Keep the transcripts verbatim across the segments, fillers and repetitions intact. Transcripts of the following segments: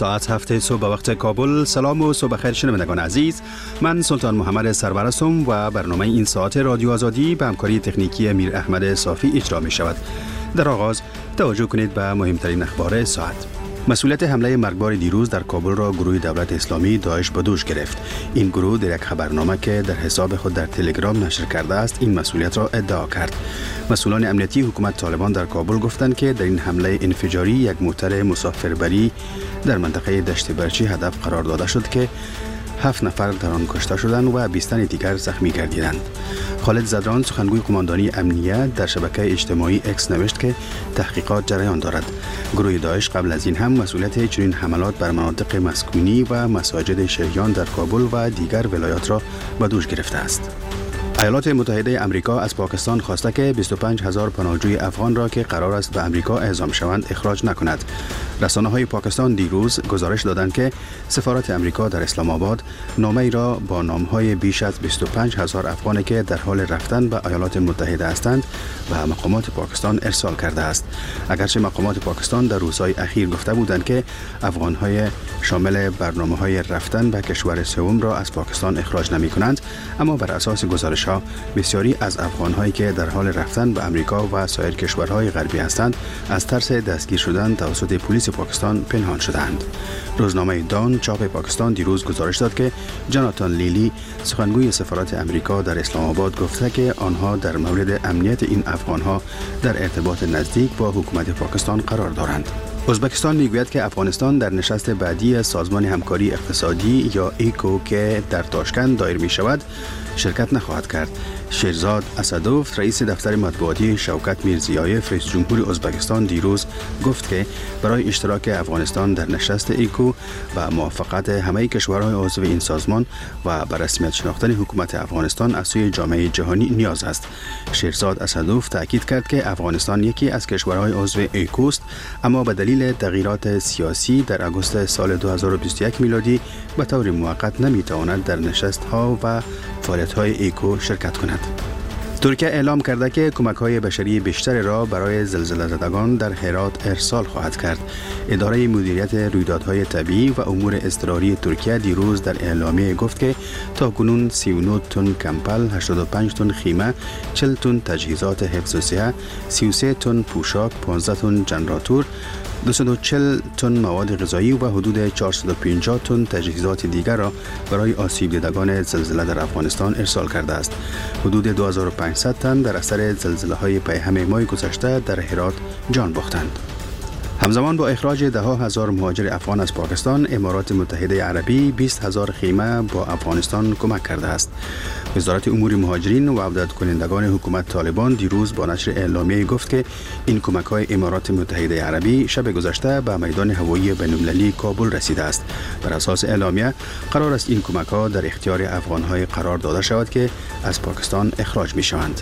ساعت هفت صبح به وقت کابل. سلام و صبح خیر شنوندگان عزیز. من سلطان محمد سرور هستم و برنامه این ساعت رادیو آزادی به همکاری تکنیکی امیر احمد صافی اجرا می شود. در آغاز توجه کنید به مهمترین اخبار ساعت. مسئولیت حمله مرگبار دیروز در کابل را گروه دولت اسلامی داعش به دوش گرفت. این گروه در یک خبرنامه که در حساب خود در تلگرام نشر کرده است این مسئولیت را ادعا کرد. مسئولان امنیتی حکومت طالبان در کابل گفتند که در این حمله انفجاری یک موتر مسافربری در منطقه دشت برچی هدف قرار داده شد که هفت نفر در آن کشته شدند و بیست تن دیگر زخمی گردیدند. خالد زدران سخنگوی قماندانی امنیت در شبکه اجتماعی اکس نوشت که تحقیقات جریان دارد. گروه داعش قبل از این هم مسئولیت چنین حملات بر مناطق مسکونی و مساجد شیعیان در کابل و دیگر ولایات را به دوش گرفته است. ایالات متحده آمریکا از پاکستان خواسته که بیست و پنج هزار پناهجوی افغان را که قرار است به آمریکا اعزام شوند اخراج نکند. رسانه‌های پاکستان دیروز گزارش دادند که سفارت آمریکا در اسلام آباد نامه‌ای را با نام‌های بیش از بیست و پنج هزار افغانی که در حال رفتن به ایالات متحده هستند به مقامات پاکستان ارسال کرده است. اگرچه مقامات پاکستان در روزهای اخیر گفته بودند که افغان‌های شامل برنامه‌های رفتن به کشور سوم را از پاکستان اخراج نمی‌کنند، اما بر اساس گزارش‌ها بسیاری از افغان‌هایی که در حال رفتن به آمریکا و سایر کشورهای غربی هستند از ترس دستگیر شدن توسط پلیس پاکستان پنهان شدند. روزنامه دان چاپ پاکستان دیروز گزارش داد که جاناتان لیلی سخنگوی سفارت آمریکا در اسلام آباد گفته که آنها در مورد امنیت این افغان‌ها در ارتباط نزدیک با حکومت پاکستان قرار دارند. ازبکستان میگوید که افغانستان در نشست بعدی سازمان همکاری اقتصادی یا ایکو که در تاشکند دایر می شود شرکت نخواهد کرد. شیرزاد اسدوف رئیس دفتر مطبوعاتی شوکت میرزیایف رئیس جمهور ازبکستان دیروز گفت که برای اشتراک افغانستان در نشست ایکو و موافقت همه کشورهای عضو این سازمان و به رسمیت شناختن حکومت افغانستان از سوی جامعه جهانی نیاز است. شیرزاد اسدوف تاکید کرد که افغانستان یکی از کشورهای عضو ایکو است، اما به دلیل تغییرات سیاسی در آگوست سال دو هزار و بیست و یک میلادی به طور موقت نمیتواند در نشست‌ها و فعالیت‌های ایکو شرکت کند. ترکیه اعلام کرده که کمک‌های بشری بیشتر را برای زلزله زدگان در هرات ارسال خواهد کرد. اداره مدیریت رویدادهای طبیعی و امور اضطراری ترکیه دیروز در اعلامیه گفت که تاکنون سی و نه تن کمپل، هشتاد و پنج تن خیمه، چهل تن تجهیزات حفظ و صحه، سی و سه تن پوشاک، پانزده تن جنراتور، دویست و چهل تن مواد غذایی و حدود چهارصد و پنجاه تن تجهیزات دیگر را برای آسیب دیدگان زلزله در افغانستان ارسال کرده است. حدود دو هزار و پانصد تن در اثر زلزله‌های پیهم ماه گذشته در هرات جان باختند. همزمان با اخراج ده ها هزار مهاجر افغان از پاکستان، امارات متحده عربی بیست هزار خیمه با افغانستان کمک کرده است. وزارت امور مهاجرین و عودت کنندگان حکومت طالبان دیروز با نشر اعلامیه گفت که این کمک‌های امارات متحده عربی شب گذشته به میدان هوایی بین‌المللی کابل رسیده است. بر اساس اعلامیه قرار است این کمک‌ها در اختیار افغان‌های قرار داده شود که از پاکستان اخراج می‌شوند.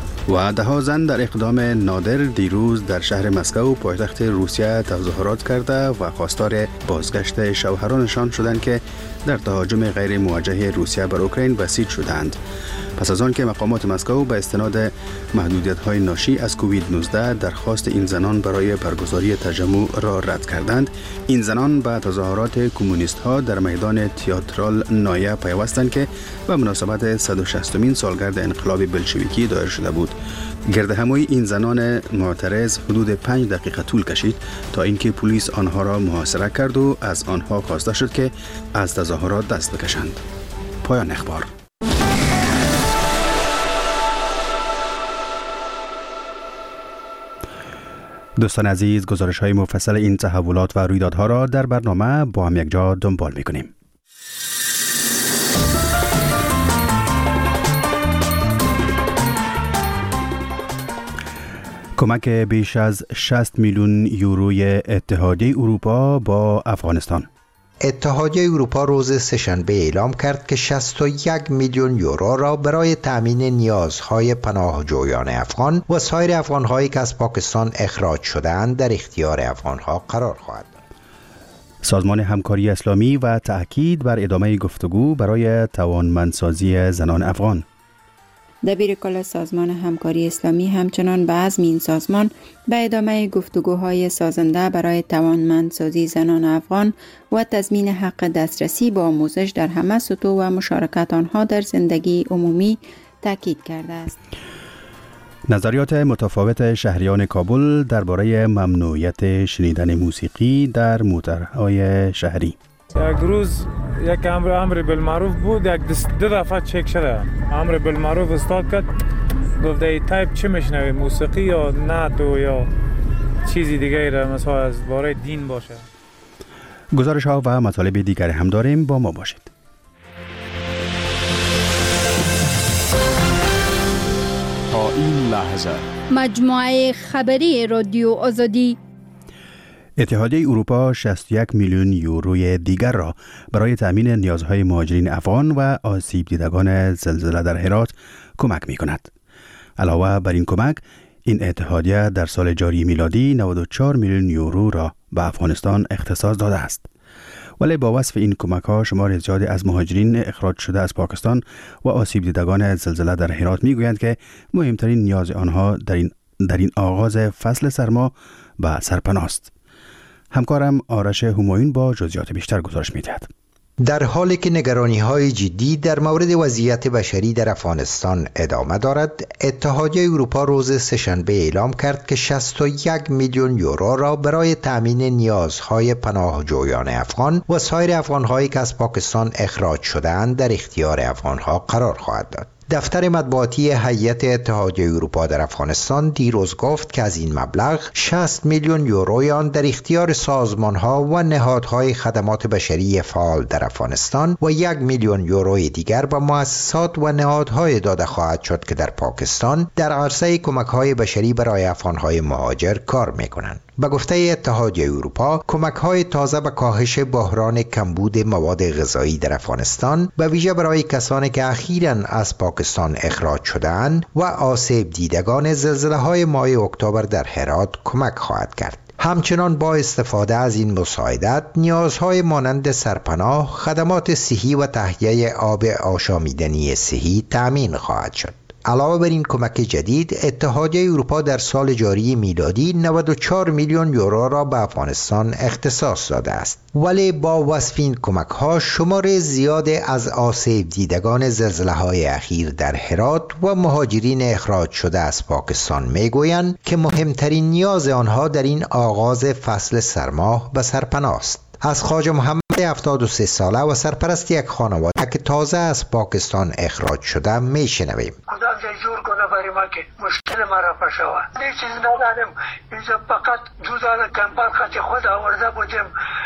و ده ها زن در اقدام نادر دیروز در شهر مسکو پایتخت روسیه تظاهرات کرده و خواستار بازگشت شوهرانشان شدند که در تهاجم غیر موجه روسیه بر اوکراین بسیج شدند. پس از آن که مقامات مسکو به استناد محدودیت‌های ناشی از کووید نوزده درخواست این زنان برای برگزاری تجمع را رد کردند، این زنان به تظاهرات کمونیست‌ها در میدان تئاترال نایه پیوستند که به مناسبت صد و شصتمین سالگرد انقلاب بلشویکی دایر شده بود. گردهمایی این زنان معترض حدود پنج دقیقه طول کشید تا اینکه پلیس آنها را محاصره کرد و از آنها خواسته شد که از تظاهرات دست بکشند. پایان اخبار. دوستان عزیز، گزارش های مفصل این تحولات و رویدادها را در برنامه با هم یک جا دنبال می کنیم. کمک بیش از شصت میلیون یوروی اتحادیه اروپا با افغانستان. اتحادیه اروپا روز سه‌شنبه اعلام کرد که شصت و یک میلیون یورو را برای تامین نیازهای پناهجویان افغان و سایر افغان‌هایی که از پاکستان اخراج شده‌اند در اختیار افغان‌ها قرار خواهد داد. سازمان همکاری اسلامی و تأکید بر ادامه گفتگو برای توانمندسازی زنان افغان. دبیر کل سازمان همکاری اسلامی همچنان به عزم این سازمان به ادامه گفتگوهای سازنده برای توانمندسازی زنان افغان و تضمین حق دسترسی به آموزش در همه سطوح و مشارکت آنها در زندگی عمومی تاکید کرده است. نظریات متفاوت شهریان کابل درباره ممنوعیت شنیدن موسیقی در موترهای شهری. یک روز یک امر امر بالمعروف بود، یک دو دفعه چک شده. امر بالمعروف استاد کرد، گفت ای تایپ چه میشنوی، موسیقی یا نعت یا چیزی دیگه را مثلا از باره دین باشه. گزارش ها و مطالب دیگر هم داریم، با ما باشید. تا این لحظه مجموعه خبری رادیو آزادی. اتحادیه اروپا شصت و یک میلیون یوروی دیگر را برای تامین نیازهای مهاجرین افغان و آسیب دیدگان زلزله در هرات کمک می کند. علاوه بر این کمک، این اتحادیه در سال جاری میلادی نود و چهار میلیون یورو را به افغانستان اختصاص داده است. ولی با وصف این کمک ها شمار زیادی از مهاجرین اخراج شده از پاکستان و آسیب دیدگان زلزله در هرات می گویند که مهمترین نیاز آنها در این, در این آغاز فصل سرما به سرپناه است. همکارم آرش همایون با جزئیات بیشتر گزارش می‌دهد. در حالی که نگرانی‌های جدی در مورد وضعیت بشری در افغانستان ادامه دارد، اتحادیه اروپا روز سه‌شنبه اعلام کرد که شصت و یک میلیون یورو را برای تامین نیازهای پناهجویان افغان و سایر افغان‌هایی که از پاکستان اخراج شده‌اند در اختیار افغان‌ها قرار خواهد داد. دفتر مطبوعاتی هیئت اتحادیه اروپا در افغانستان دیروز گفت که از این مبلغ شصت میلیون یوروی آن در اختیار سازمان‌ها و نهادهای خدمات بشری فعال در افغانستان و یک میلیون یوروی دیگر به مؤسسات و نهادهای داده خواهد شد که در پاکستان در عرصه کمک‌های بشری برای افغان‌های مهاجر کار می‌کنند. به گفته اتحادیه اروپا، کمک‌های تازه به کاهش بحران کمبود مواد غذایی در افغانستان به ویژه برای کسانی که اخیراً از پاکستان اخراج شده‌اند و آسیب دیدگان زلزله‌های ماه اکتبر در هرات کمک خواهد کرد. همچنان با استفاده از این مساعدت، نیازهای مانند سرپناه، خدمات صحی و تهیه آب آشامیدنی صحی تأمین خواهد شد. علاوه بر این کمک جدید، اتحادیه اروپا در سال جاری میلادی نود و چهار میلیون یورو را به افغانستان اختصاص داده است. ولی با وصف این کمک ها، شمار زیاد از آسیب دیدگان زلزله های اخیر در هرات و مهاجرین اخراج شده از پاکستان میگویند که مهمترین نیاز آنها در این آغاز فصل سرما به سرپناه است. از خواجه محمد هفتاد و سه ساله و سرپرست یک خانواده که تازه از پاکستان اخراج شده میشنویم. خدا دې جور کنه برای ما که مشکل ما را پشوه. هیچ چیز ندارم. اینجا فقط دو دانه کمپل خط خود آورده بودیم.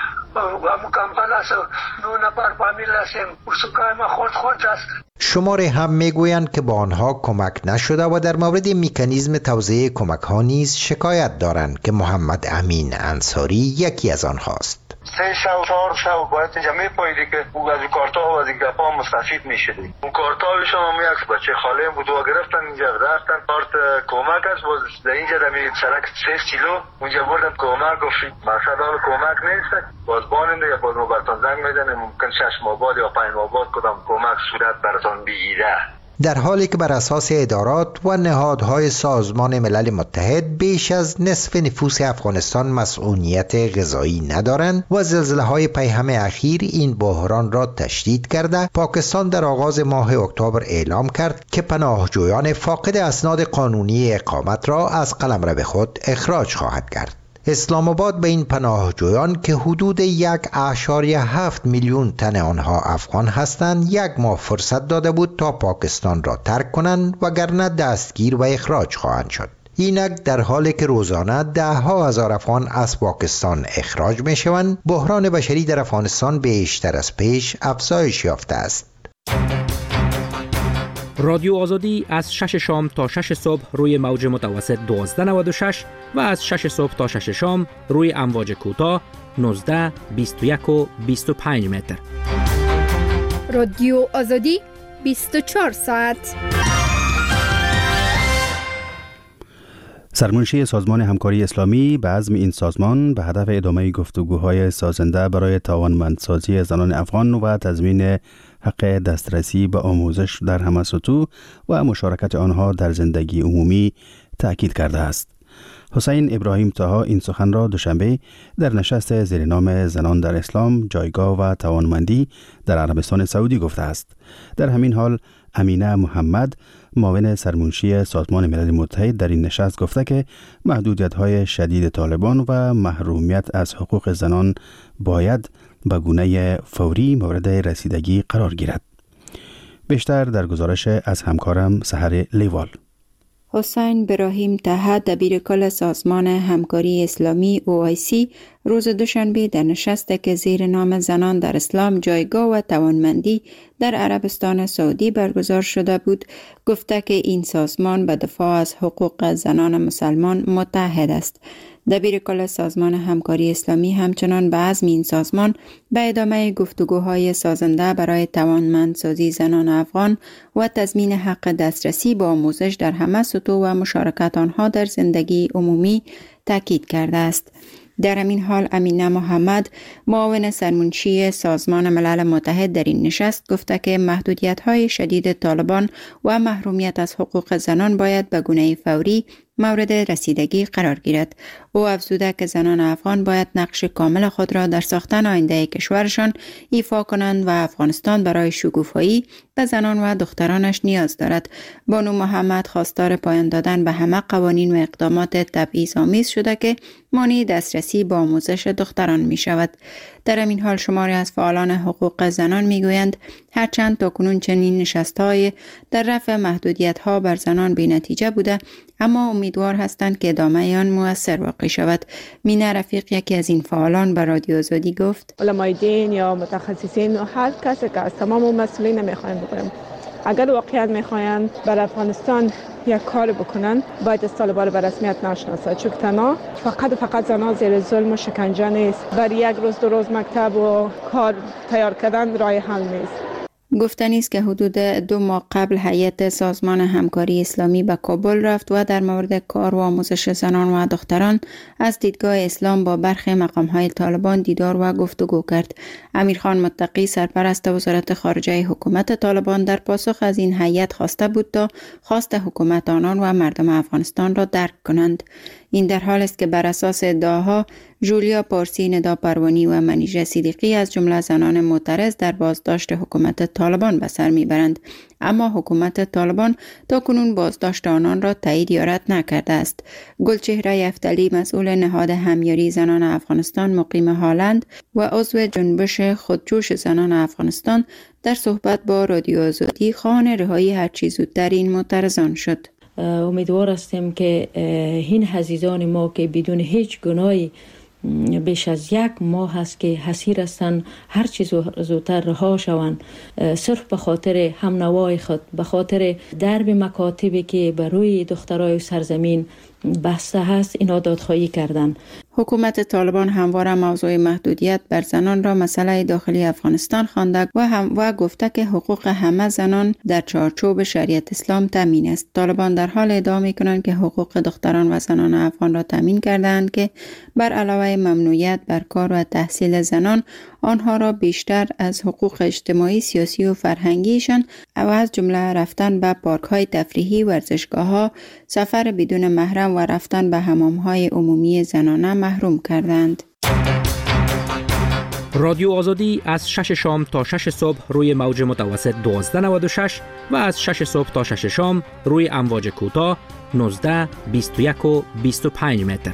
و کمپل است. دو نفر فامیل هستیم. سکای ما خود خود است. شماره هم میگویند که با آنها کمک نشده و در مورد مکانیزم توزیع کمک ها نیز شکایت دارند که محمد امین انصاری یکی از آنهاست. سه شو چهار شو باید اینجا میپاییدی که او از کارتا و از گپا مستفید میشدی. اون کارتا شما هم یک بچه خاله بود و گرفتن اینجا رفتن کارت کمک است باز در اینجا در میرید سرک سه کیلو اونجا بردم کمک گفت مقصد حال کمک نیست باز باننده یا باز موبایلتان زنگ میزنه ممکن شش ماه بعد یا پنج ماه بعد کدام کمک صورت براتان بگیره. در حالی که بر اساس ادارات و نهادهای سازمان ملل متحد بیش از نصف نفوس افغانستان مسئولیت غذایی ندارند و زلزله‌های پیهم اخیر این بحران را تشدید کرده، پاکستان در آغاز ماه اکتبر اعلام کرد که پناهجویان فاقد اسناد قانونی اقامت را از قلمرو خود اخراج خواهد کرد. اسلام آباد به این پناهجویان که حدود یک اعشاریه هفت میلیون تن آنها افغان هستند یک ماه فرصت داده بود تا پاکستان را ترک کنند وگرنه دستگیر و اخراج خواهند شد. اینک در حالی که روزانه ده ها هزار افغان از پاکستان اخراج می شوند، بحران بشری در افغانستان بیشتر از پیش افزایش یافته است. رادیو آزادی از شش شام تا شش صبح روی موج متوسط دوازده نود و شش و از شش صبح تا شش شام روی امواج کوتاه نوزده، بیست و یک و بیست و پنج متر. رادیو آزادی بیست و چهار ساعت. سرمنشی سازمان همکاری اسلامی به عزم این سازمان به هدف ادامه گفتگوهای سازنده برای توانمندسازی زنان افغان و تضمین حق دسترسی به آموزش در همه سطوح و مشارکت آنها در زندگی عمومی تأکید کرده است. حسین ابراهیم طاها این سخن را دوشنبه در نشست زیر نام زنان در اسلام، جایگاه و توانمندی در عربستان سعودی گفته است. در همین حال امینه محمد، معاون سرمنشی سازمان ملل متحد، در این نشست گفته که محدودیت‌های شدید طالبان و محرومیت از حقوق زنان باید به گونه فوری مورد رسیدگی قرار گیرد. بیشتر در گزارش از همکارم سحر لیوال. حسین ابراهیم طاها، دبیرکل سازمان همکاری اسلامی او آی سی، روز دوشنبه در نشستی که زیر نام زنان در اسلام، جایگاه و توانمندی در عربستان سعودی برگزار شده بود، گفته که این سازمان به دفاع از حقوق زنان مسلمان متحد است. دبیرکل سازمان همکاری اسلامی همچنان به عزم این سازمان به ادامه گفتگوهای سازنده برای توانمندسازی زنان افغان و تضمین حق دسترسی به آموزش در همه سطوح و مشارکت آنها در زندگی عمومی تاکید کرده است. در همین حال امینه محمد، معاون سرمنشی سازمان ملل متحد، در این نشست گفته که محدودیت‌های شدید طالبان و محرومیت از حقوق زنان باید به گونه فوری مورد رسیدگی قرار گیرد. او افزوده که زنان افغان باید نقش کامل خود را در ساختن آینده کشورشان ایفا کنند و افغانستان برای شکوفایی به زنان و دخترانش نیاز دارد. بانو محمد خواستار پایان دادن به همه قوانین و اقدامات تبعیض‌آمیز شده که مانع دسترسی به آموزش دختران می شود. در همین حال شماری از فعالان حقوق زنان می گویند هرچند تاکنون چنین نشست‌های در رفع محدودیت‌ها بر زنان بی نتیجه بوده، اما امیدوار هستند که ادامه آن مؤثر واقع شود. مینه رفیق، یکی از این فعالان، به رادیو آزادی گفت: علمای دین یا متخصصین و هر کسی که از تمام مسئولین نمیخوایم بکنیم، اگر واقعا میخواین بر افغانستان یک کار بکنن، باید از طالبان به رسمیت نشناسه، چون تنها فقط فقط زنان زیر ظلم و شکنجه نیست. بر یک روز دو روز مکتب و کار تیار کردن راه حل نیست. گفتنی است که حدود دو ماه قبل هیئت سازمان همکاری اسلامی به کابل رفت و در مورد کار و آموزش زنان و دختران از دیدگاه اسلام با برخی مقام‌های طالبان دیدار و گفتگو کرد. امیرخان متقی، سرپرست وزارت خارجه حکومت طالبان، در پاسخ از این هیئت خواسته بود تا خواست حکومت آنان و مردم افغانستان را درک کنند. این در حال است که بر اساس ادعاها جولیا پارسی، ندا پروانی و منیژه صدیقی از جمله زنان معترض در بازداشت حکومت طالبان به سر میبرند، اما حکومت طالبان تا کنون بازداشت آنان را تایید یا رد نکرده است. گلچهره یفتلی، مسئول نهاد همیاری زنان افغانستان مقیم هالند و عضو جنبش خودجوش زنان افغانستان، در صحبت با رادیو آزادی خواهان رهایی هرچی زودتر این معترضان شد. امیدوار هستیم که این عزیزان ما که بدون هیچ گناهی بیش از یک ماه هست که حسیر هستند، هر چیز زودتر رها شوند، صرف به خاطر هم نوای خود، به خاطر درب مکاتبی که بر روی دخترای سرزمین بسته هست، اینا دادخواهی کردن. حکومت طالبان همواره موضوع محدودیت بر زنان را مسئله داخلی افغانستان خوانده و هم و گفته که حقوق همه زنان در چارچوب شریعت اسلام تامین است. طالبان در حال ادعا می‌کنند که حقوق دختران و زنان افغان را تامین کردند که بر علاوه ممنوعیت بر کار و تحصیل زنان، آنها را بیشتر از حقوق اجتماعی، سیاسی و فرهنگیشان و از جمله رفتن به پارک‌های تفریحی، ورزشگاه‌ها، سفر بدون محرم و رفتن به حمام‌های عمومی زنانه محروم کردند. رادیو آزادی از شش شام تا شش صبح روی موج متوسط دوازده نود و شش و از شش صبح تا شش شام روی امواج کوتاه نوزده، بیست و یک و بیست و پنج متر.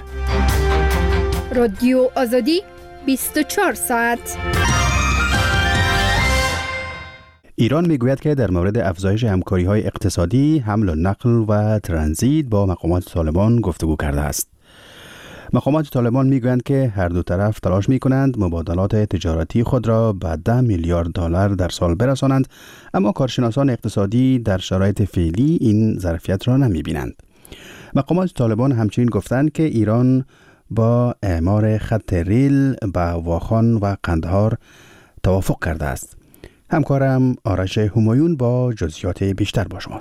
رادیو آزادی بیست و چهار ساعت. ایران میگوید که در مورد افزایش همکاری‌های اقتصادی، حمل و نقل و ترانزیت با مقامات طالبان گفتگو کرده است. مقامات طالبان میگویند که هر دو طرف تلاش میکنند مبادلات تجارتی خود را به ده میلیارد دلار در سال برسانند، اما کارشناسان اقتصادی در شرایط فعلی این ظرفیت را نمیبینند. مقامات طالبان همچنین گفتند که ایران با اعمار خط ریل به واخان و قندهار توافق کرده است. همکارم آرش همایون با جزئیات بیشتر با شماست.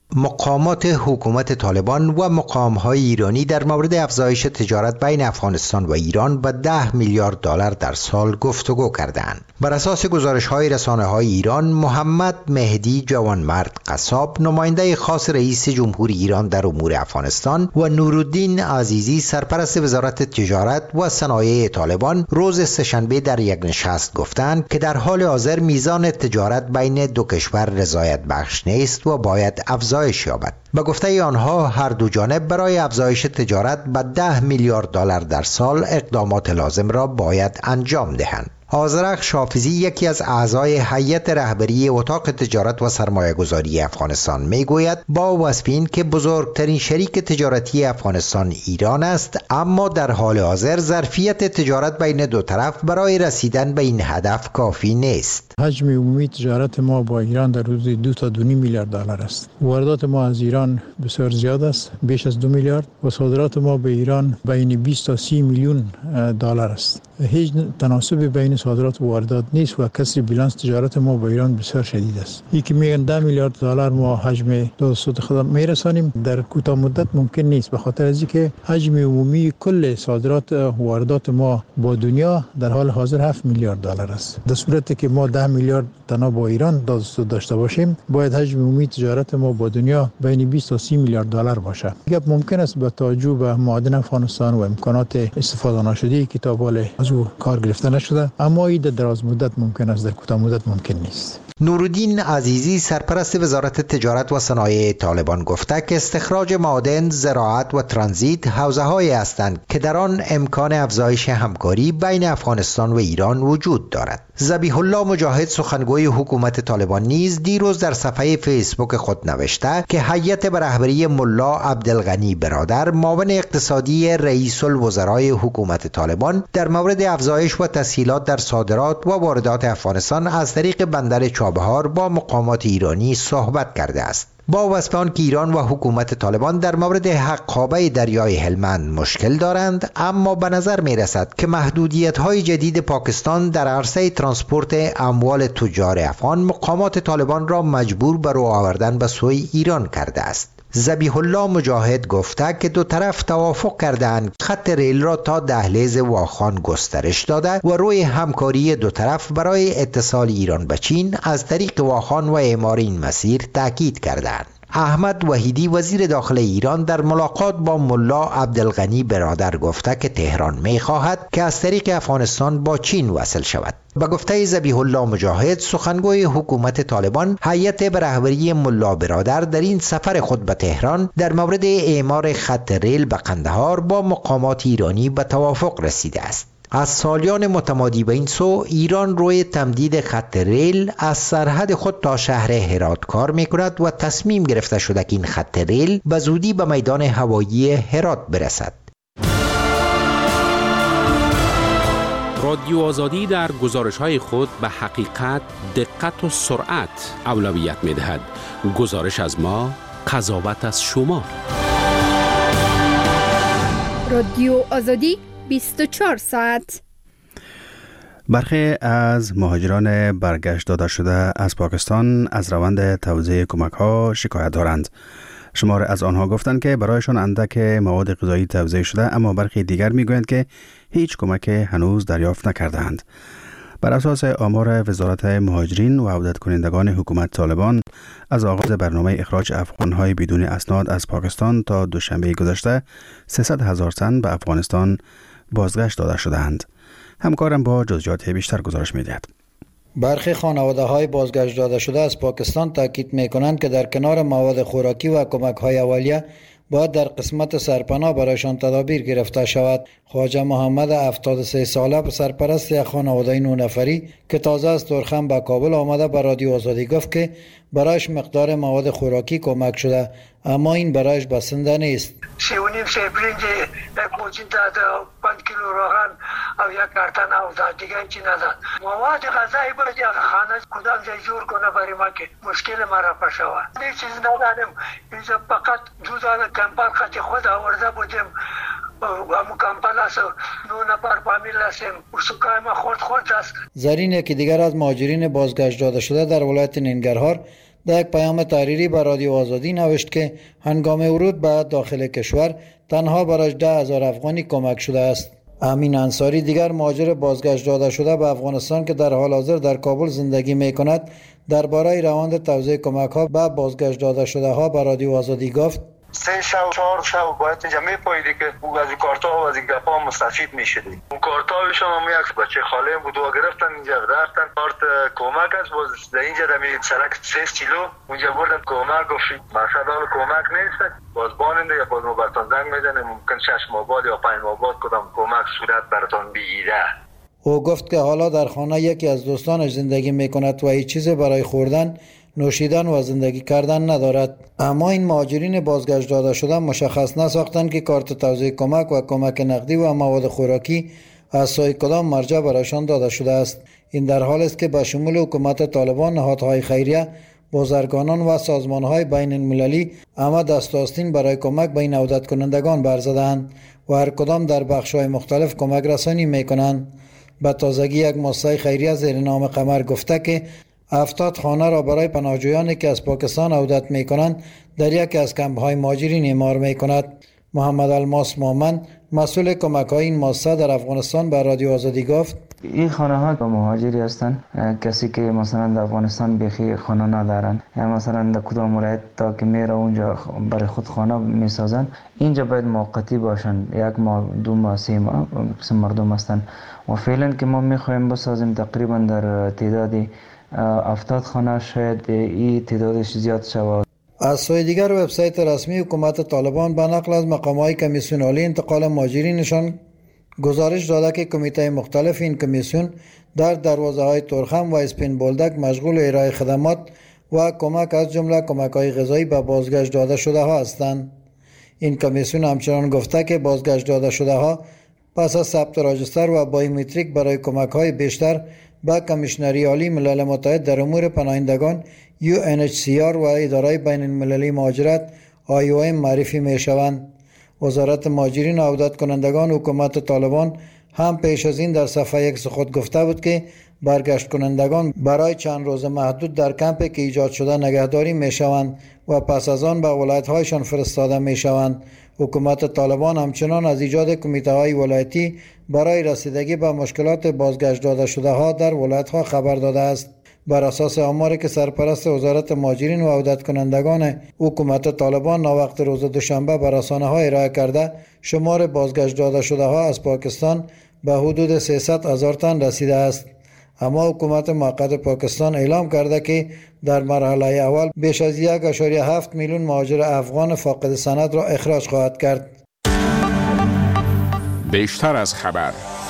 مقامات حکومت طالبان و مقام‌های ایرانی در مورد افزایش تجارت بین افغانستان و ایران به ده میلیارد دلار در سال گفتگو کردند. بر اساس گزارش‌های رسانه‌های ایران، محمد مهدی جوانمرد قصاب، نماینده خاص رئیس جمهوری ایران در امور افغانستان، و نورالدین عزیزی، سرپرست وزارت تجارت و صنایع طالبان، روز سه‌شنبه در یک نشست گفتند که در حال حاضر میزان تجارت بین دو کشور رضایت بخش نیست و باید افزایش یابد. به گفته آنها، هر دو جانب برای افزایش تجارت به ده میلیارد دلار در سال اقدامات لازم را باید انجام دهند. آذرخ شافزی، یکی از اعضای هیئت رهبری اتاق تجارت و سرمایه گذاری افغانستان، می گوید با وصف این که بزرگترین شریک تجارتی افغانستان ایران است، اما در حال حاضر ظرفیت تجارت بین دو طرف برای رسیدن به این هدف کافی نیست. حجم عمومی تجارت ما با ایران در حدود دو تا دو میلیارد دلار است. واردات ما از ایران بسیار زیاد است، بیش از دو میلیارد، و صادرات ما به ایران بین بیست تا سی میلیون دلار است. هیچ تناسب بین صادرات و واردات نیست و کسر بیلانس تجارت ما با ایران بسیار شدید است. یکی میگن ده میلیارد دلار ما حجم توسط خود میرسانیم، در کوتاه مدت ممکن نیست، به خاطر از اینکه حجم عمومی کل صادرات و واردات ما با دنیا در حال حاضر هفت میلیارد دلار است. در صورتی که ما ده میلیارد تنها با ایران داشته باشیم، باید حجم عمومی تجارت ما با دنیا بین بیست تا سی میلیارد دلار باشه. گپ ممکن است با توجه به معادن افغانستان و امکانات استفاده نشده که تا حال از او کار گرفته نشده، اما این در دراز مدت ممکن است، در کوتاه مدت ممکن نیست. نورالدین عزیزی، سرپرست وزارت تجارت و صنایع طالبان، گفته که استخراج معادن، زراعت و ترانزیت حوزه‌هایی هستند که در آن امکان افزایش همکاری بین افغانستان و ایران وجود دارد. ذبیح الله مجاهد، سخنگوی حکومت طالبان، نیز دیروز در صفحه فیسبوک خود نوشته که هیئت به رهبری ملا عبدالغنی برادر، معاون اقتصادی رئیس الوزرای حکومت طالبان، در مورد افزایش و تسهیلات در صادرات و واردات افغانستان از طریق بندر چابهار با مقامات ایرانی صحبت کرده است. با وصف آن که ایران و حکومت طالبان در مورد حقابه دریای هلمند مشکل دارند، اما به نظر می رسد که محدودیت‌های جدید پاکستان در عرصه ترانسپورت اموال تجار افغان مقامات طالبان را مجبور به رو آوردن به سوی ایران کرده است. ذبیح الله مجاهد گفته که دو طرف توافق کردند خط ریل را تا دهلیز واخان گسترش داده و روی همکاری دو طرف برای اتصال ایران به چین از طریق واخان و اعمار این مسیر تاکید کردند. احمد وحیدی، وزیر داخل ایران، در ملاقات با ملا عبدالغنی برادر گفته که تهران می خواهد که از طریق افغانستان با چین وصل شود. به گفته ذبیح الله مجاهد، سخنگوی حکومت طالبان، هیئت به رهبری ملا برادر در این سفر خود به تهران در مورد اعمار خط ریل به قندهار با مقامات ایرانی به توافق رسیده است. از سالیان متمادی به این سو، ایران روی تمدید خط ریل از سرحد خود تا شهر هرات کار می‌کند و تصمیم گرفته شده که این خط ریل به زودی به میدان هوایی هرات برسد. رادیو آزادی در گزارش‌های خود به حقیقت، دقت و سرعت اولویت می‌دهد. گزارش از ما، قضاوت از شما. رادیو آزادی بیست و چهار ساعت. برخی از مهاجران برگشت داده شده از پاکستان از روند توزیع کمک‌ها شکایت دارند. شمار از آنها گفتند که برایشان اندک مواد غذایی توزیع شده، اما برخی دیگر میگویند که هیچ کمک هنوز دریافت نکردند. بر اساس آمار وزارت مهاجرین و عودت کنندگان حکومت طالبان، از آغاز برنامه اخراج افغان‌های بدون اسناد از پاکستان تا دوشنبه گذشته سیصد هزار تن به افغانستان بازگشت داده شدند. همکارم با جزئیات بیشتر گزارش می‌دهد. برخی خانواده‌های بازگشت داده شده از پاکستان تاکید می‌کنند که در کنار مواد خوراکی و کمک‌های اولیه باید در قسمت سرپناه برایشان تدابیر گرفته شود. خواجه محمد هفتاد و سه ساله، سرپرست یک خانواده نه نفری که تازه از ترخم به کابل آمده، به رادیو آزادی گفت که برایش مقدار مواد خوراکی کمک شده، اما این برایش بسنده نیست. سی و نیم سی برنج، یک موجین داد، پنج کیلو روغن او یک کارتن او داد، دیگه چی نداد. مواد غذایی باید یک خانه کدام جای جور کنه برای ما که مشکل ما را پشوه. هیچ چیز ندادم، اینجا فقط جوزان کمپل خطی خود آورده بودیم. امو کمپل است، نو نفر فامیل هستیم، سکای ما خورد خورد است. زرین، که دیگر از مهاجرین بازگشت داده شده در ولایت ننگرهار، در یک پیام تحریری به رادیو آزادی نوشت که هنگام ورود به داخل کشور تنها برای ده هزار افغانی کمک شده است. امین انصاری دیگر مهاجر بازگشت داده شده به افغانستان که در حال حاضر در کابل زندگی می کند درباره روند توزیع کمک ها به بازگشت داده شده ها به رادیو آزادی گفت: سه شب چهار شب باید اینجا میپاییدی که او از این کارتا و از این گپا مستفید میشدی. اون کارتاویش هم هم یک بچه خاله بود و گرفتن اینجا رفتن کارت کمک است. باز در اینجا در میرید سرک سه کیلو اونجا بردم کمک گفت مقصد حال کمک نیست. باز باننده یا باز ما براتان زنگ میزنه ممکن شش ماه بعد یا پنج ماه بعد کدام کمک صورت براتان بگیره. او گفت که حالا در خانه یکی از دوستانش زندگی میکند و هیچ چیز برای خوردن، نوشیدن و زندگی کردن ندارد. اما این مهاجرین بازگشت داده شده مشخص نساختند که کارت توزیع کمک و کمک نقدی و مواد خوراکی از سوی کدام مرجع برایشان داده شده است. این در حال است که به شمول حکومت طالبان، نهادهای خیریه، بازرگانان و سازمانهای بین المللی اما دست آستین برای کمک به این عودت کنندگان برزدند و هر کدام در بخش‌های مختلف کمک رسانی می‌کنند. به تازگی یک مؤسسه خیریه زیر نام قمر گفته که هفتاد خانه را برای پناهجویانی که از پاکستان عودت می کنند در یکی از کمپ‌های مهاجرین اعمار می کند. محمد الماس مومن مسئول کمک های این مؤسسه در افغانستان به رادیو آزادی گفت: این خانه ها با مهاجری هستند، کسی که مثلا در افغانستان بخی خانه ندارن یا مثلا در کدام ولایت تا که میره اونجا برای خود خانه میسازن، اینجا باید موقتی باشن، یک ماه دو ماه سه ماه قسم مردم هستند و فعلا که ما میخوایم بسازیم تقریبا در تعدادی هفتاد خانه، شاید این تعدادش زیاد شود. از سوی دیگر وبسایت رسمی حکومت طالبان به نقل از مقام‌های کمیسیون عالی انتقال مهاجرینشان گزارش داده که کمیته مختلف این کمیسیون در دروازه‌های تورخم و اسپین بولدک مشغول ارائه خدمات و کمک از جمله کمک‌های غذایی به بازگشت داده شده ها هستند. این کمیسیون همچنان گفته که بازگشت داده شده ها پس از ثبت راجستر و بایومتریک برای کمک‌های بیشتر به کمیشنری عالی ملل متحد در امور پناهندگان یو ان اچ سی آر و اداره بین المللی مهاجرت آی او ام معرفی می شوند. وزارت مهاجرین و عودت کنندگان حکومت طالبان هم پیش از این در صفحه یک خود گفته بود که برگشت کنندگان برای چند روز محدود در کمپی که ایجاد شده نگهداری می شوند و پس از آن به ولایت هایشان فرستاده می شوند. حکومت طالبان همچنان از ایجاد کمیته های ولایتی برای رسیدگی به مشکلات بازگشت داده شده ها در ولایت ها خبر داده است. بر اساس آماری که سرپرست وزارت مهاجرین و عودت کنندگان حکومت طالبان ناوقت روز دوشنبه بر رسانه ها ارائه کرده، شمار بازگشت داده شده ها از پاکستان به حدود سیصد هزار تن رسیده است. اما حکومت موقت پاکستان اعلام کرده که در مرحله اول بیش از یک و هفت میلیون مهاجر افغان فاقد سند را اخراج خواهد کرد. بیشتر از خبر.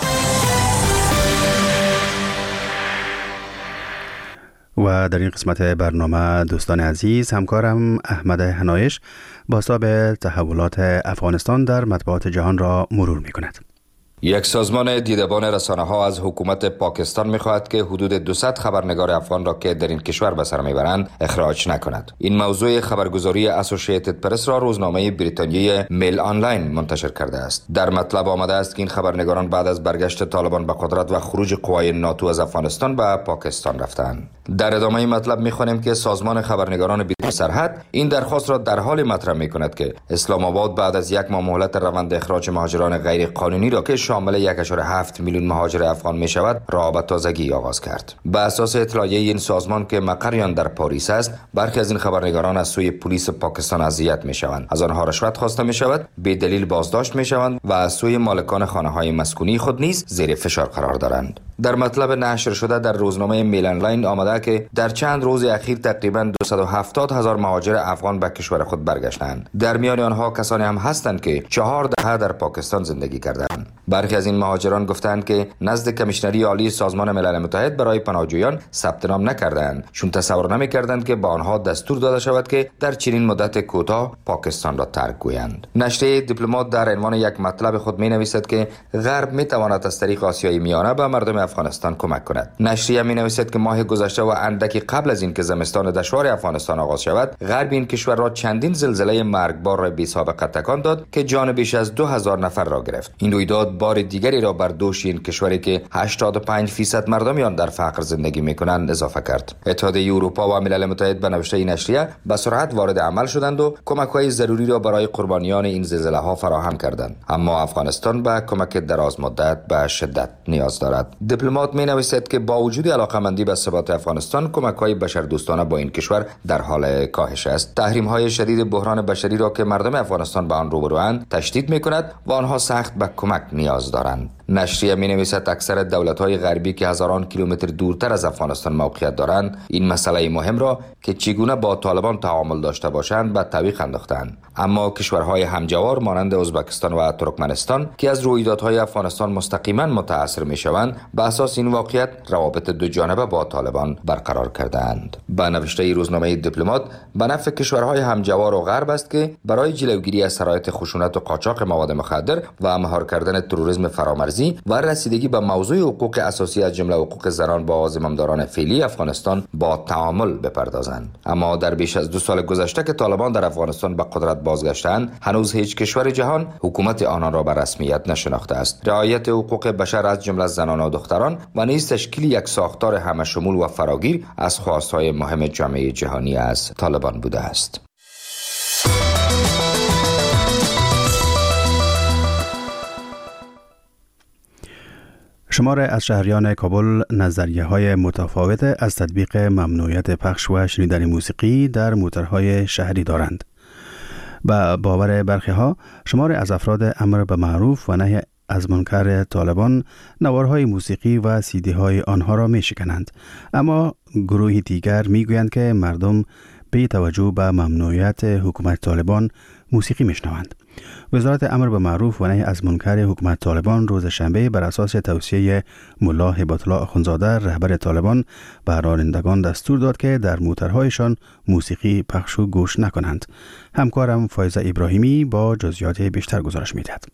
و در این قسمت برنامه دوستان عزیز، همکارم احمد حنایش بازتاب تحولات افغانستان در مطبوعات جهان را مرور می کند. یک سازمان دیدبان رسانه ها از حکومت پاکستان می خواهد که حدود دویست خبرنگار افغان را که در این کشور به سر می برند اخراج نکند. این موضوع خبرگزاری اسوسییتد پرس را روزنامه بریتانیایی میل آنلاین منتشر کرده است. در مطلب آمده است که این خبرنگاران بعد از برگشت طالبان به قدرت و خروج قوای ناتو از افغانستان به پاکستان رفتند. در ادامه مطلب می خوانیم که سازمان خبرنگاران بدون سرحد این درخواست را در حال مطرح می کند که اسلام آباد بعد از یک ماه مهلت روند اخراج مهاجران غیر قانونی را که شامل یک و هفت میلیون مهاجر افغان می شود را به تازگی آغاز کرد. به اساس اطلاعیه این سازمان که مقر آن در پاریس است، برخی از این خبرنگاران از سوی پلیس پاکستان اذیت می شوند، از آنها رشوت خواسته می شود، به دلیل بازداشت می شوند و از سوی مالکان خانه های مسکونی خود نیز زیر فشار قرار دارند. در مطلب نشر شده در روزنامه میل آنلاین آمده که در چند روز اخیر تقریباً دویست و هفتاد هزار مهاجر افغان به کشور خود برگشتند. در میان آنها کسانی هم هستند که چهار دهه در پاکستان زندگی کردند. برخی از این مهاجران گفتند که نزد کمیشنری عالی سازمان ملل متحد برای پناهجویان ثبت نام نکردند، چون تصور نمی‌کردند که با آنها دستور داده شود که در چنین مدت کوتاه پاکستان را ترک گویند. نشریه دیپلمات در عنوان یک مطلب خود می‌نویسد که غرب می‌تواند از طریق آسیای میانه به مردم افغانستان کمک کند. نشریه می‌نویسد که ماه گذشته و اندکی قبل از اینکه زمستان دشوار افغانستان آغاز شود، غرب این کشور را چندین زلزله مرگبار را بی‌سابقه تکان داد که جان بیش از دو هزار نفر را گرفت. این رویداد بار دیگری را بر دوش این کشوری که هشتاد و پنج فیصد مردم آن در فقر زندگی میکنند اضافه کرد. اتحادیه اروپا و ملل متحد به نوشته این نشریه به سرعت وارد عمل شدند و کمک‌های ضروری را برای قربانیان این زلزله‌ها فراهم کردند، اما افغانستان به کمک دراز مدت به شدت نیاز دارد. دیپلمات می‌نویسد که با وجود علاقه‌مندی به ثبات افغانستان، کمک‌های بشردوستانه با این کشور در حال کاهش است. تحریم‌های شدید بحران بشری را که مردم افغانستان به آن روبروند تشدید می‌کند و آنها سخت به کمک نیاز دارند. نشریه می‌نویسد اکثر دولت‌های غربی که هزاران کیلومتر دورتر از افغانستان موقعیت دارند، این مسئله مهم را که چگونه با طالبان تعامل داشته باشند به تعویق انداختند. اما کشورهای همجوار مانند ازبکستان و ترکمنستان که از رویدادهای افغانستان مستقیما متأثر می‌شوند، به اساس این واقعیت روابط دو جانبه با طالبان برقرار کردند. با نوشته روزنامه دیپلمات، به نفع کشورهای همجوار و غرب است که برای جلوگیری از شرایط خشونت و قاچاق مواد مخدر و مهار کردن تروریسم فرامرزی و رسیدگی به موضوع حقوق اساسی از جمله حقوق زنان با زمامداران فعلی افغانستان با تعامل بپردازند. اما در بیش از دو سال گذشته که طالبان در افغانستان به قدرت بازگشتند، هنوز هیچ کشور جهان حکومت آنان را به رسمیت نشناخته است. رعایت حقوق بشر از جمله زنان و دختران و نیز تشکیل یک ساختار همشمول و فراگیر از خواستهای مهم جامعه جهانی از طالبان بوده است. شمار از شهریان کابل نظریه های متفاوت از تطبیق ممنوعیت پخش و شنیدن موسیقی در موترهای شهری دارند. با باور برخی ها، شمار از افراد امر به معروف و نهی از منکر طالبان نوارهای موسیقی و سیدی های آنها را می شکنند. اما گروهی دیگر می گویند که مردم بی توجه به ممنوعیت حکومت طالبان موسیقی می شنوند. وزارت امر به معروف و نهی از منکر حکومت طالبان روز شنبه بر اساس توصیه ملا هبت الله اخوندزاده رهبر طالبان به رانندگان دستور داد که در موترهایشان موسیقی پخش و گوش نکنند. همکارم فایزه ابراهیمی با جزئیات بیشتر گزارش می‌دهد.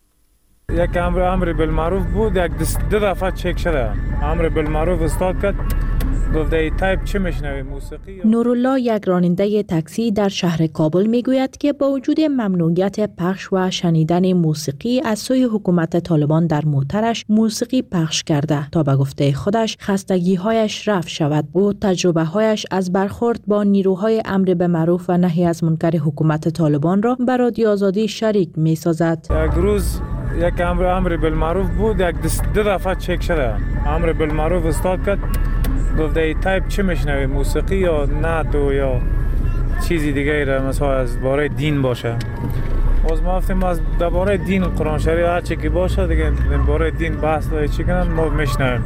یک امر امر بالمعروف بود، یک دو دفعه چک شده. امر بالمعروف استاد کرد، گفت ای تایپ چه میشنوی موسیقی؟ نورالله یک راننده تاکسی در شهر کابل میگوید که با وجود ممنوعیت پخش و شنیدن موسیقی از سوی حکومت طالبان در موترش موسیقی پخش کرده تا به گفته خودش خستگی‌هایش رفع شود. او تجربه‌هایش از برخورد با نیروهای امر به معروف و نهی از منکر حکومت طالبان را به رادیو آزادی شریک می‌سازد. یک روز یک امر امر بالمعروف بود، یک دو دفعه چک شده. امر بالمعروف استاد کرد، گفت ای تایپ چه میشنوی موسیقی یا نعت یا چیزی دیگه را مثلا از باره دین باشه. باز ما گفتیم از درباره دین قرآن شریف هر چی که باشه دیگه باره دین بحث و چی کنن ما میشنویم.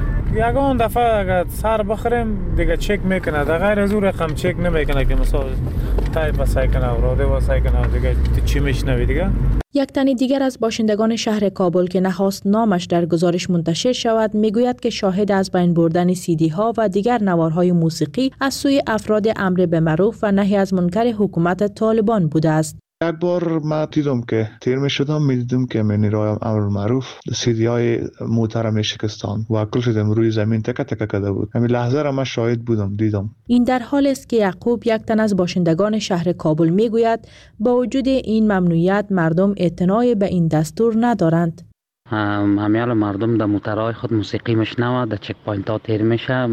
یگان دفعه اگر سر بخوریم دیگه چک میکنه، در غیر از اون رقم چک نمیکنه که مثلا تایپ واسه کنه و راده واسه کنه دیگه چی میشنوی دیگه. یک تن دیگر از باشندگان شهر کابل که نخواست نامش در گزارش منتشر شود میگوید که شاهد از بین بردن سیدی ها و دیگر نوارهای موسیقی از سوی افراد امر به معروف و نهی از منکر حکومت طالبان بوده است. یک بار ما دیدم که تیر می شدم می دیدم که من نیروهای امر معروف سیدی های موتر می شکستان و کل شدم روی زمین تکه تکه کرده بود. همین لحظه را من شاهد بودم، دیدم. این در حال است که یعقوب یک تن از باشندگان شهر کابل می گوید با وجود این ممنوعیت مردم اعتنای به این دستور ندارند. همیال مردم در موترهای خود موسیقی میشنوه، در چک پوینت ها تیر میشه.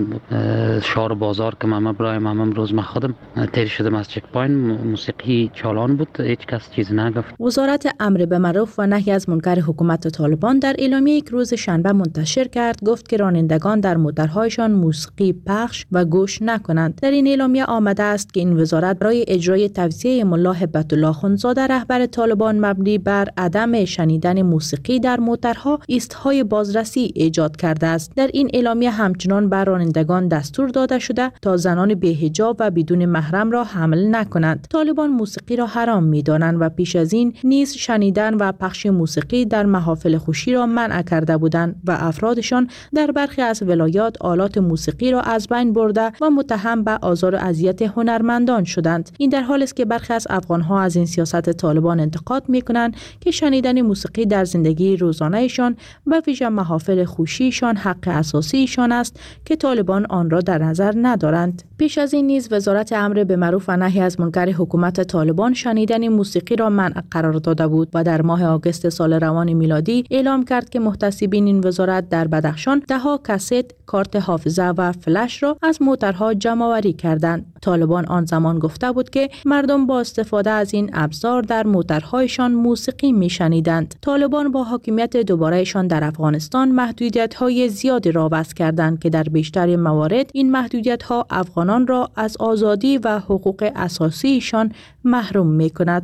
شهر بازار که من برایم هم روز من خودم تیر شدم از چک پوینت، موسیقی چالان بود، هیچ کس چیز نگفت. وزارت امر به معروف و نهی از منکر حکومت طالبان در اعلامیه یک روز شنبه منتشر کرد گفت که رانندگان در موترهایشان موسیقی پخش و گوش نکنند. در این اعلامیه آمده است که این وزارت برای اجرای توصیه ملا هبت الله اخوندزاده رهبر طالبان مبنی بر عدم شنیدن موسیقی در موتر ها ایستهای بازرسی ایجاد کرده است. در این اعلامیه همچنان بر رانندگان دستور داده شده تا زنان بی‌حجاب و بدون محرم را حمل نکنند. طالبان موسیقی را حرام می‌دانند و پیش از این نیز شنیدن و پخش موسیقی در محافل خوشی را منع کرده بودند و افرادشان در برخی از ولایات آلات موسیقی را از بین برده و متهم به آزار و اذیت هنرمندان شدند. این در حالی است که برخی از افغان‌ها از این سیاست طالبان انتقاد می‌کنند که شنیدن موسیقی در زندگی روزانه ایشان و ویژه محافل خوشیشان حق اساسیشان است که طالبان آن را در نظر ندارند. پیش از این نیز وزارت امر به معروف و نهی از منکر حکومت طالبان شنیدن موسیقی را منع قرار داده بود و در ماه آگوست سال روان میلادی اعلام کرد که محتسبین این وزارت در بدخشان دهها کاست، کارت حافظه و فلش را از موترها جمع آوری کردند. طالبان آن زمان گفته بود که مردم با استفاده از این ابزار در موترهایشان موسیقی میشنیدند. طالبان با حاکمیت دوبارهشان در افغانستان محدودیت‌های زیادی را وضع کردند که در بیشتر موارد این محدودیت‌ها افغانان را از آزادی و حقوق اساسیشان محروم می‌کند.